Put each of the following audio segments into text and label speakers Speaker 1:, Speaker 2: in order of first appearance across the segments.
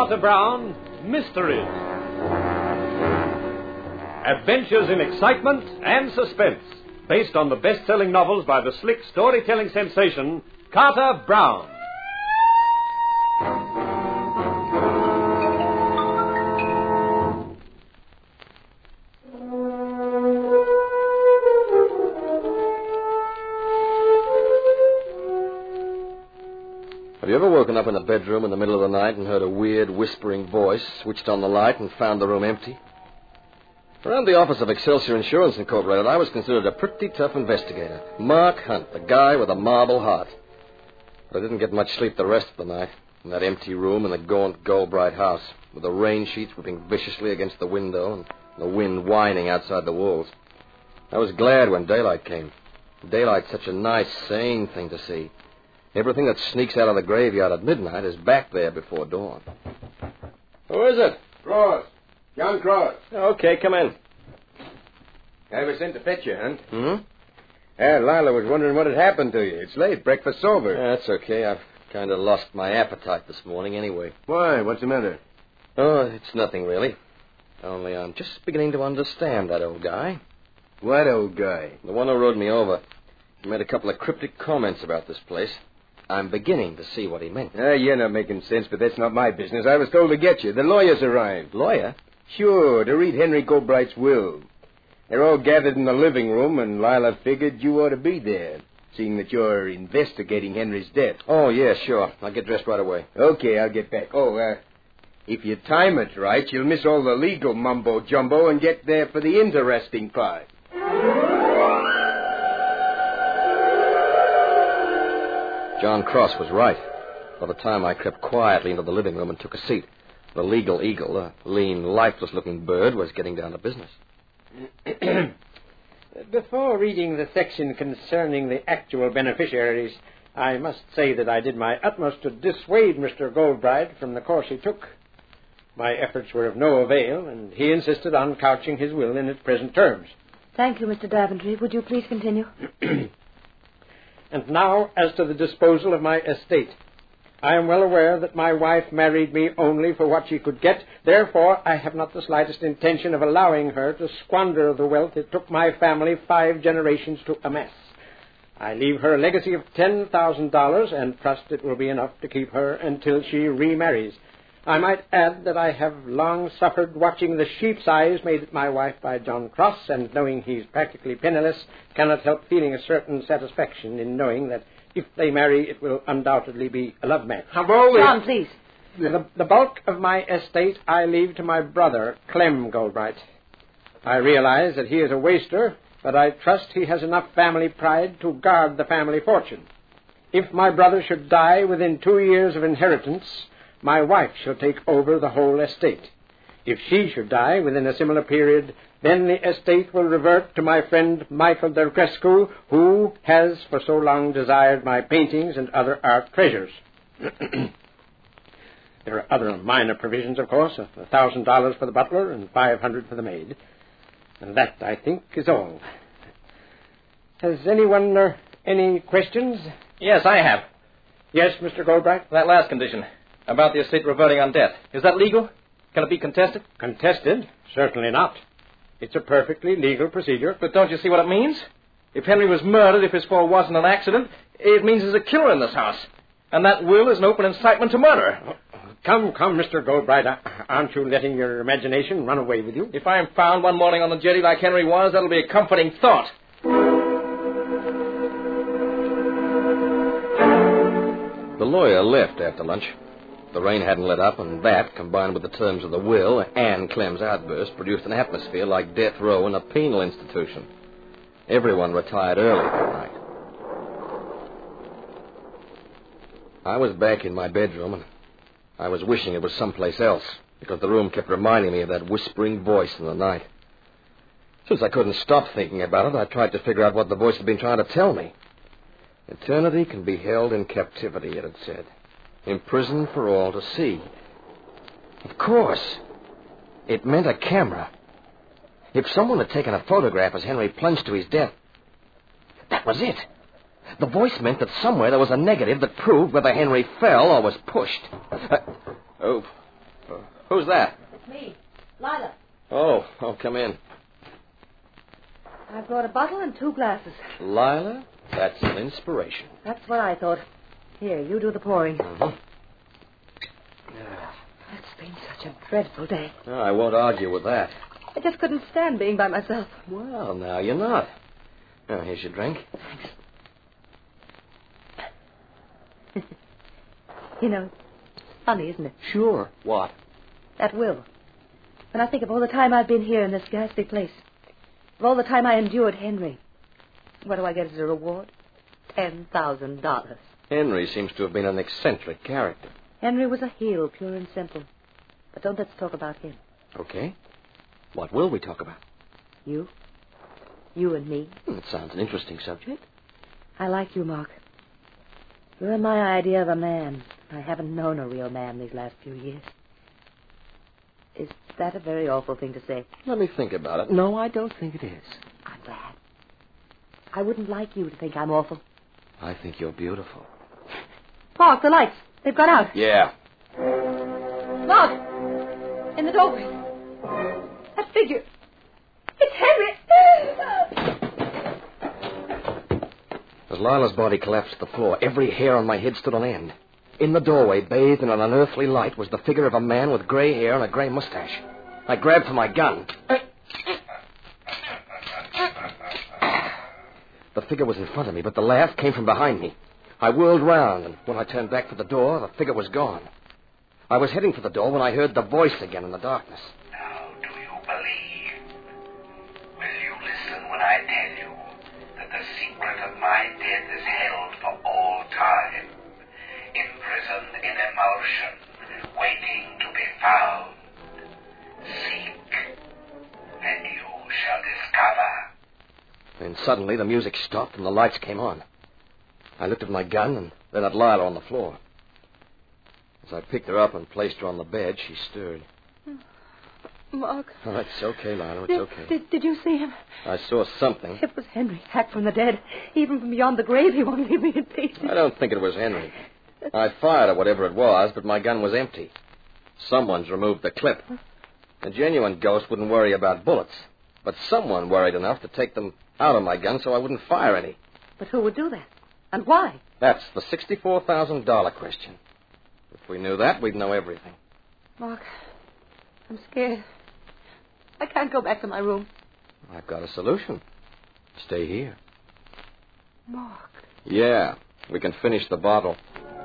Speaker 1: Carter Brown, Mysteries. Adventures in excitement and suspense, based on the best-selling novels by the slick storytelling sensation, Carter Brown.
Speaker 2: Have you ever woken up in a bedroom in the middle of the night and heard a weird, whispering voice, switched on the light, and found the room empty? Around the office of Excelsior Insurance Incorporated, I was considered a pretty tough investigator. Mark Hunt, the guy with a marble heart. But I didn't get much sleep the rest of the night in that empty room in the gaunt, gold-bright house, with the rain sheets whipping viciously against the window and the wind whining outside the walls. I was glad when daylight came. Daylight's such a nice, sane thing to see. Everything that sneaks out of the graveyard at midnight is back there before dawn. Who is it?
Speaker 3: Cross. John Cross.
Speaker 2: Okay, come in.
Speaker 3: I was sent to fetch you, Hunt.
Speaker 2: Mm-hmm.
Speaker 3: Lila was wondering what had happened to you. It's late. Breakfast's over.
Speaker 2: That's okay. I've kind of lost my appetite this morning anyway.
Speaker 3: Why? What's the matter?
Speaker 2: Oh, it's nothing really. Only I'm just beginning to understand that old guy.
Speaker 3: What old guy?
Speaker 2: The one who rode me over. He made a couple of cryptic comments about this place. I'm beginning to see what he meant.
Speaker 3: You're not making sense, but that's not my business. I was told to get you. The lawyers arrived.
Speaker 2: Lawyer?
Speaker 3: Sure, to read Henry Goldbright's will. They're all gathered in the living room, and Lila figured you ought to be there, seeing that you're investigating Henry's death.
Speaker 2: Oh, yeah, sure. I'll get dressed right away.
Speaker 3: Okay, I'll get back. If you time it right, you'll miss all the legal mumbo-jumbo and get there for the interesting part.
Speaker 2: John Cross was right. By the time I crept quietly into the living room and took a seat, the legal eagle, a lean, lifeless-looking bird, was getting down to business.
Speaker 4: Before reading the section concerning the actual beneficiaries, I must say that I did my utmost to dissuade Mr. Goldbright from the course he took. My efforts were of no avail, and he insisted on couching his will in its present terms.
Speaker 5: Thank you, Mr. Daventry. Would you please continue?
Speaker 4: And now, as to the disposal of my estate. I am well aware that my wife married me only for what she could get. Therefore, I have not the slightest intention of allowing her to squander the wealth it took my family 5 generations to amass. I leave her a legacy of $10,000 and trust it will be enough to keep her until she remarries. I might add that I have long suffered watching the sheep's eyes made at my wife by John Cross, and knowing he's practically penniless, cannot help feeling a certain satisfaction in knowing that if they marry, it will undoubtedly be a love match.
Speaker 5: John, please.
Speaker 4: The bulk of my estate I leave to my brother, Clem Goldbright. I realize that he is a waster, but I trust he has enough family pride to guard the family fortune. If my brother should die within 2 years of inheritance, my wife shall take over the whole estate. If she should die within a similar period, then the estate will revert to my friend Michael Del Crescu, who has for so long desired my paintings and other art treasures. There are other minor provisions, of course, $1,000 for the butler and $500 for the maid. And that, I think, is all. Has anyone any questions?
Speaker 6: Yes, I have.
Speaker 4: Yes, Mr. Goldbright?
Speaker 6: That last condition, about the estate reverting on death. Is that legal? Can it be contested?
Speaker 4: Contested? Certainly not. It's a perfectly legal procedure.
Speaker 6: But don't you see what it means? If Henry was murdered, if his fall wasn't an accident, it means there's a killer in this house. And that will is an open incitement to murder.
Speaker 4: Come, Mr. Goldbright. Aren't you letting your imagination run away with you?
Speaker 6: If I'm found one morning on the jetty like Henry was, that'll be a comforting thought.
Speaker 2: The lawyer left after lunch. The rain hadn't let up, and that, combined with the terms of the will and Clem's outburst, produced an atmosphere like death row in a penal institution. Everyone retired early that night. I was back in my bedroom, and I was wishing it was someplace else, because the room kept reminding me of that whispering voice in the night. Since I couldn't stop thinking about it, I tried to figure out what the voice had been trying to tell me. Eternity can be held in captivity, it had said. Imprisoned for all to see. Of course. It meant a camera. If someone had taken a photograph as Henry plunged to his death, that was it. The voice meant that somewhere there was a negative that proved whether Henry fell or was pushed. Who's that?
Speaker 5: It's me, Lila.
Speaker 2: Oh, come in.
Speaker 5: I've brought a bottle and 2 glasses.
Speaker 2: Lila, that's an inspiration.
Speaker 5: That's what I thought. Here, you do the pouring.
Speaker 2: Uh-huh.
Speaker 5: It's been such a dreadful day.
Speaker 2: No, I won't argue with that.
Speaker 5: I just couldn't stand being by myself.
Speaker 2: Well, now you're not. Now, here's your drink.
Speaker 5: Thanks. You know, it's funny, isn't it?
Speaker 2: Sure. What?
Speaker 5: That will. When I think of all the time I've been here in this ghastly place, of all the time I endured Henry, what do I get as a reward? $10,000.
Speaker 2: Henry seems to have been an eccentric character.
Speaker 5: Henry was a heel, pure and simple. But don't let's talk about him.
Speaker 2: Okay. What will we talk about?
Speaker 5: You. You and me.
Speaker 2: It sounds an interesting subject.
Speaker 5: I like you, Mark. You're my idea of a man. I haven't known a real man these last few years. Is that a very awful thing to say?
Speaker 2: Let me think about it. No, I don't think it is.
Speaker 5: I'm glad. I wouldn't like you to think I'm awful.
Speaker 2: I think you're beautiful.
Speaker 5: Mark, the lights. They've gone out.
Speaker 2: Yeah.
Speaker 5: Mark! In the doorway. That figure. It's Henry!
Speaker 2: As Lila's body collapsed to the floor, every hair on my head stood on end. In the doorway, bathed in an unearthly light, was the figure of a man with gray hair and a gray mustache. I grabbed for my gun. The figure was in front of me, but the laugh came from behind me. I whirled round, and when I turned back for the door, the figure was gone. I was heading for the door when I heard the voice again in the darkness.
Speaker 7: Now, do you believe? Will you listen when I tell you that the secret of my death is held for all time, imprisoned in emulsion, waiting to be found? Seek, and you shall discover.
Speaker 2: And suddenly the music stopped and the lights came on. I looked at my gun and then at Lila on the floor. As I picked her up and placed her on the bed, she stirred.
Speaker 5: Mark.
Speaker 2: Oh, it's okay, Lila. It's okay.
Speaker 5: Did you see him?
Speaker 2: I saw something.
Speaker 5: It was Henry, back from the dead. Even from beyond the grave, he won't leave me in peace.
Speaker 2: I don't think it was Henry. I fired at whatever it was, but my gun was empty. Someone's removed the clip. A genuine ghost wouldn't worry about bullets, but someone worried enough to take them out of my gun so I wouldn't fire any.
Speaker 5: But who would do that? And why?
Speaker 2: That's the $64,000 question. If we knew that, we'd know everything.
Speaker 5: Mark, I'm scared. I can't go back to my room.
Speaker 2: I've got a solution. Stay here.
Speaker 5: Mark.
Speaker 2: Yeah, we can finish the bottle.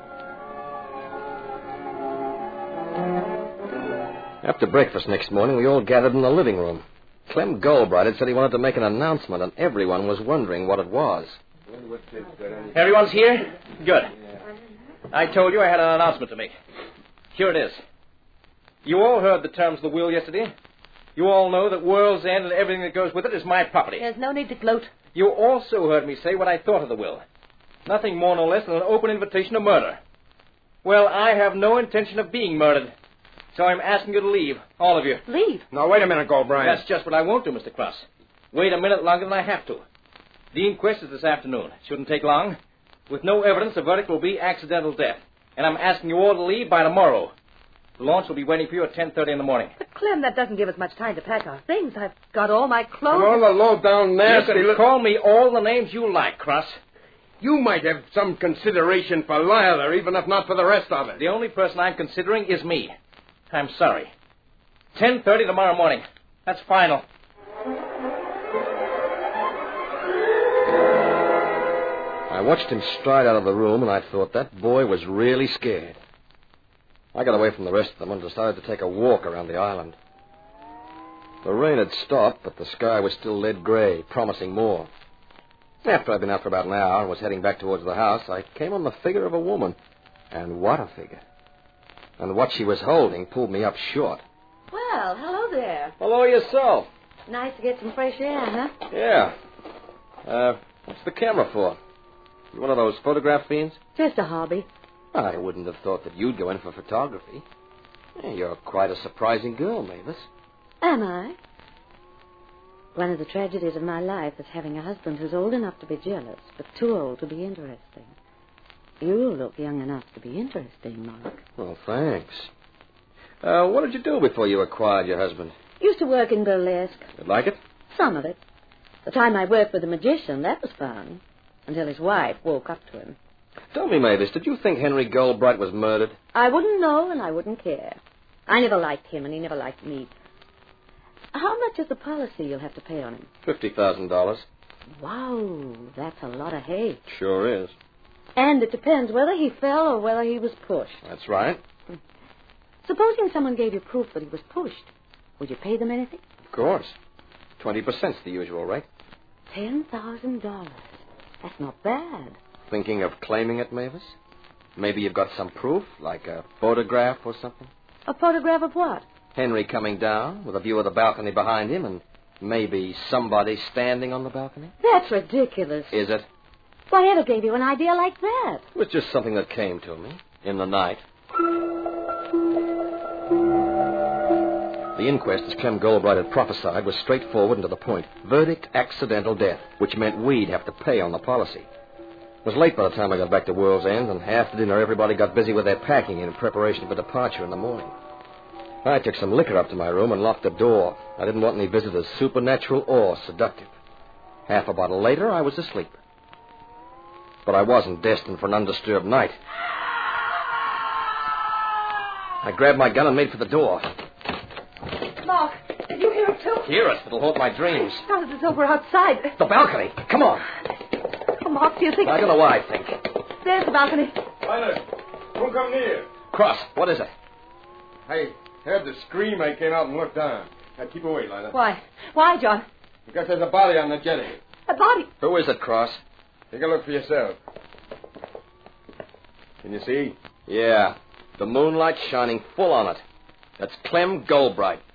Speaker 2: After breakfast next morning, we all gathered in the living room. Clem Goldbright had said he wanted to make an announcement, and everyone was wondering what it was.
Speaker 6: Everyone's here? Good. I told you I had an announcement to make. Here it is. You all heard the terms of the will yesterday. You all know that World's End and everything that goes with it is my property.
Speaker 5: There's no need to gloat.
Speaker 6: You also heard me say what I thought of the will. Nothing more nor less than an open invitation to murder. Well, I have no intention of being murdered. So I'm asking you to leave, all of you.
Speaker 5: Leave?
Speaker 3: Now, wait a minute, Goldbright.
Speaker 6: That's just what I won't do, Mr. Cross. Wait a minute longer than I have to. The inquest is this afternoon. Shouldn't take long. With no evidence, the verdict will be accidental death. And I'm asking you all to leave by tomorrow. The launch will be waiting for you at 10:30 in the morning.
Speaker 5: But, Clem, that doesn't give us much time to pack our things. I've got all my clothes.
Speaker 3: And all the low-down nasty...
Speaker 6: You can call me all the names you like, Cross.
Speaker 3: You might have some consideration for Lila, even if not for the rest of it.
Speaker 6: The only person I'm considering is me. I'm sorry. 10:30 tomorrow morning. That's final.
Speaker 2: I watched him stride out of the room, and I thought that boy was really scared. I got away from the rest of them and decided to take a walk around the island. The rain had stopped, but the sky was still lead gray, promising more. After I'd been out for about an hour and was heading back towards the house, I came on the figure of a woman. And what a figure. And what she was holding pulled me up short.
Speaker 5: Well, hello there.
Speaker 2: Hello yourself.
Speaker 5: Nice to get some fresh air, huh?
Speaker 2: Yeah. What's the camera for? You one of those photograph fiends?
Speaker 5: Just a hobby.
Speaker 2: I wouldn't have thought that you'd go in for photography. You're quite a surprising girl, Mavis.
Speaker 5: Am I? One of the tragedies of my life is having a husband who's old enough to be jealous, but too old to be interesting. You look young enough to be interesting, Mark.
Speaker 2: Well, thanks. What did you do before you acquired your husband?
Speaker 5: Used to work in burlesque.
Speaker 2: You like it?
Speaker 5: Some of it. The time I worked with a magician, that was fun. Until his wife woke up to him.
Speaker 2: Tell me, Mavis, did you think Henry Goldbright was murdered?
Speaker 5: I wouldn't know and I wouldn't care. I never liked him and he never liked me. How much is the policy you'll have to pay on him?
Speaker 2: $50,000.
Speaker 5: Wow, that's a lot of hay.
Speaker 2: Sure is.
Speaker 5: And it depends whether he fell or whether he was pushed.
Speaker 2: That's right.
Speaker 5: Supposing someone gave you proof that he was pushed, would you pay them anything?
Speaker 2: Of course. 20%'s the usual rate.
Speaker 5: $10,000. That's not bad.
Speaker 2: Thinking of claiming it, Mavis? Maybe you've got some proof, like a photograph or something?
Speaker 5: A photograph of what?
Speaker 2: Henry coming down with a view of the balcony behind him and maybe somebody standing on the balcony?
Speaker 5: That's ridiculous.
Speaker 2: Is it?
Speaker 5: Why ever gave you an idea like that?
Speaker 2: It was just something that came to me in the night. The inquest, as Clem Goldbright had prophesied, was straightforward and to the point. Verdict, accidental death, which meant we'd have to pay on the policy. It was late by the time I got back to World's End, and after dinner everybody got busy with their packing in preparation for departure in the morning. I took some liquor up to my room and locked the door. I didn't want any visitors, supernatural or seductive. Half a bottle later, I was asleep. But I wasn't destined for an undisturbed night. I grabbed my gun and made for the door.
Speaker 5: Mark, did you hear it too?
Speaker 2: Hear it. It'll haunt my dreams.
Speaker 5: Sounded as though we're outside.
Speaker 2: The balcony. Come on.
Speaker 5: Oh, Mark, do you think...
Speaker 2: I don't know what I think.
Speaker 5: There's the balcony.
Speaker 3: Lila, don't come near.
Speaker 2: Cross, what is it?
Speaker 3: I heard the scream. I came out and looked down. Now, keep away, Lila.
Speaker 5: Why? Why, John?
Speaker 3: Because there's a body on the jetty.
Speaker 5: A body.
Speaker 2: Who is it, Cross?
Speaker 3: Take a look for yourself. Can you see?
Speaker 2: Yeah. The moonlight shining full on it. That's Clem Goldbright.